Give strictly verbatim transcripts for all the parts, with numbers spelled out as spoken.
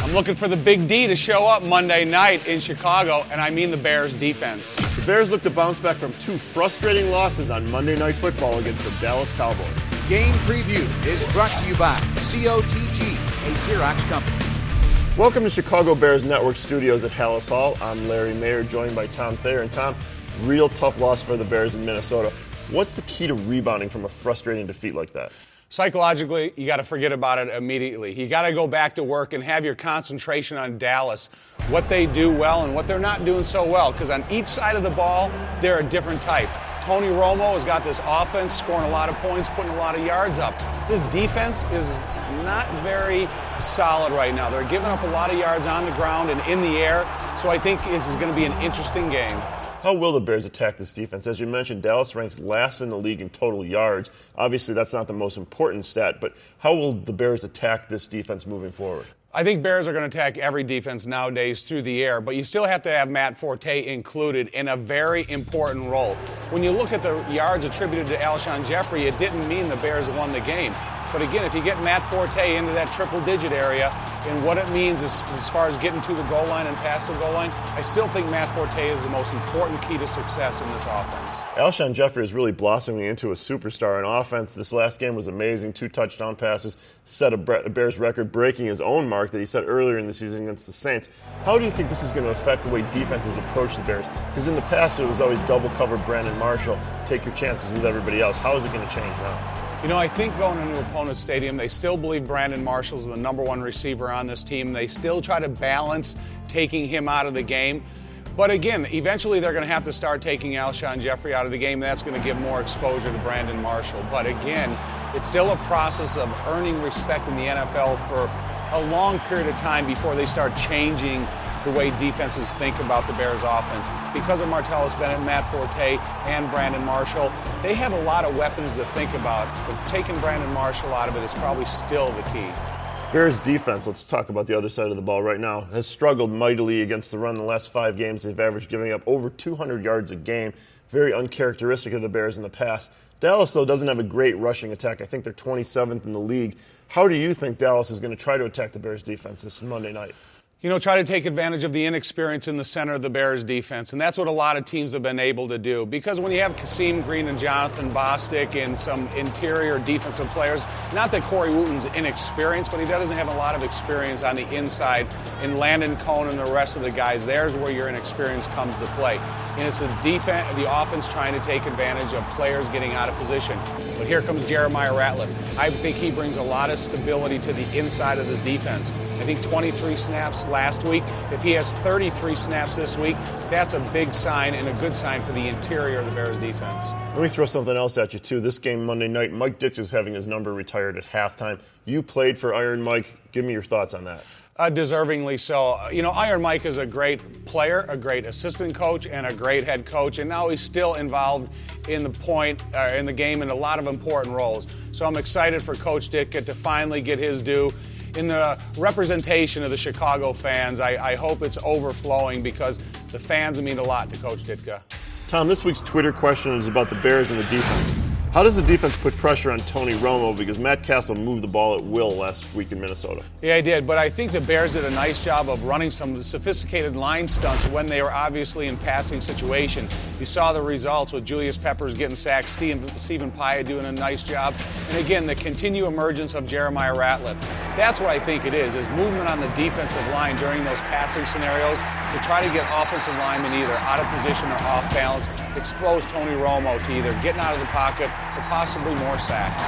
I'm looking for the Big D to show up Monday night in Chicago, and I mean the Bears defense. The Bears look to bounce back from two frustrating losses on Monday Night Football against the Dallas Cowboys. Game Preview is brought to you by C O T G, a Xerox company. Welcome to Chicago Bears Network Studios at Halas Hall. I'm Larry Mayer, joined by Tom Thayer. And Tom, real tough loss for the Bears in Minnesota. What's the key to rebounding from a frustrating defeat like that? Psychologically, you got to forget about it immediately. You got to go back to work and have your concentration on Dallas, what they do well and what they're not doing so well, because on each side of the ball, they're a different type. Tony Romo has got this offense scoring a lot of points, putting a lot of yards up. This defense is not very solid right now. They're giving up a lot of yards on the ground and in the air, so I think this is going to be an interesting game. How will the Bears attack this defense? As you mentioned, Dallas ranks last in the league in total yards. Obviously, that's not the most important stat, but how will the Bears attack this defense moving forward? I think Bears are going to attack every defense nowadays through the air, but you still have to have Matt Forte included in a very important role. When you look at the yards attributed to Alshon Jeffrey, it didn't mean the Bears won the game. But again, if you get Matt Forte into that triple-digit area and what it means as, as far as getting to the goal line and past the goal line, I still think Matt Forte is the most important key to success in this offense. Alshon Jeffrey is really blossoming into a superstar in offense. This last game was amazing. Two touchdown passes, set a Bears record, breaking his own mark that he set earlier in the season against the Saints. How do you think this is going to affect the way defenses approach the Bears? Because in the past, it was always double-cover Brandon Marshall, take your chances with everybody else. How is it going to change now? You know, I think going into opponent's stadium, they still believe Brandon Marshall's the number one receiver on this team. They still try to balance taking him out of the game. But again, eventually they're going to have to start taking Alshon Jeffrey out of the game. That's going to give more exposure to Brandon Marshall. But again, it's still a process of earning respect in the N F L for a long period of time before they start changing the way defenses think about the Bears offense. Because of Martellus Bennett, Matt Forte, and Brandon Marshall, they have a lot of weapons to think about, but taking Brandon Marshall out of it is probably still the key. Bears defense, let's talk about the other side of the ball right now, has struggled mightily against the run. The last five games they've averaged giving up over two hundred yards a game. Very uncharacteristic of the Bears in the past. Dallas, though, doesn't have a great rushing attack. I think they're twenty-seventh in the league. How do you think Dallas is going to try to attack the Bears defense this Monday night? You know, try to take advantage of the inexperience in the center of the Bears defense, and that's what a lot of teams have been able to do. Because when you have Kasim Green and Jonathan Bostic and some interior defensive players, not that Corey Wooten's inexperienced, but he doesn't have a lot of experience on the inside, and Landon Cohn and the rest of the guys, there's where your inexperience comes to play. And it's the defense, the offense trying to take advantage of players getting out of position. But here comes Jeremiah Ratliff. I think he brings a lot of stability to the inside of this defense. I think twenty-three snaps last week. If he has thirty-three snaps this week, that's a big sign and a good sign for the interior of the Bears defense. Let me throw something else at you, too. This game Monday night, Mike Dix is having his number retired at halftime. You played for Iron Mike. Give me your thoughts on that. Uh, deservingly so. You know, Iron Mike is a great player, a great assistant coach, and a great head coach, and now he's still involved in the point, uh, in the game in a lot of important roles. So I'm excited for Coach Ditka to finally get his due. In the representation of the Chicago fans, I, I hope it's overflowing because the fans mean a lot to Coach Ditka. Tom, this week's Twitter question is about the Bears and the defense. How does the defense put pressure on Tony Romo? Because Matt Castle moved the ball at will last week in Minnesota. Yeah, I did. But I think the Bears did a nice job of running some sophisticated line stunts when they were obviously in passing situation. You saw the results with Julius Peppers getting sacked, Steve, Stephen Pyatt doing a nice job. And again, the continued emergence of Jeremiah Ratliff. That's what I think it is, is movement on the defensive line during those passing scenarios to try to get offensive linemen either out of position or off balance, expose Tony Romo to either getting out of the pocket or possibly more sacks.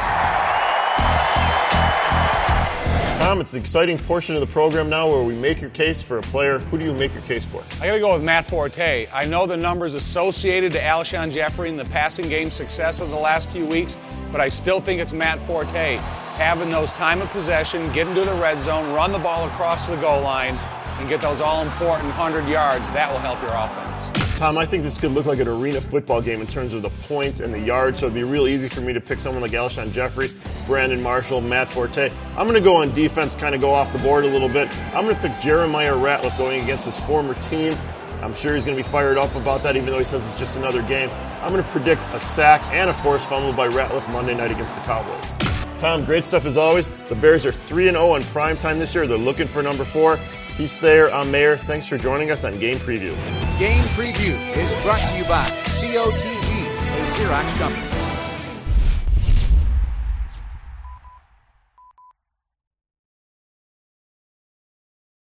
Tom, it's the exciting portion of the program now where we make your case for a player. Who do you make your case for? I got to go with Matt Forte. I know the numbers associated to Alshon Jeffrey and the passing game success of the last few weeks, but I still think it's Matt Forte. Having those time of possession, get into the red zone, run the ball across the goal line, and get those all-important one hundred yards, that will help your offense. Tom, I think this could look like an arena football game in terms of the points and the yards, so it'd be real easy for me to pick someone like Alshon Jeffrey, Brandon Marshall, Matt Forte. I'm going to go on defense, kind of go off the board a little bit. I'm going to pick Jeremiah Ratliff going against his former team. I'm sure he's going to be fired up about that, even though he says it's just another game. I'm going to predict a sack and a forced fumble by Ratliff Monday night against the Cowboys. Tom, great stuff as always. The Bears are three and oh in primetime this year. They're looking for number four. Heath Thayer, I'm Mayor. Thanks for joining us on Game Preview. Game Preview is brought to you by C O T G, a Xerox company.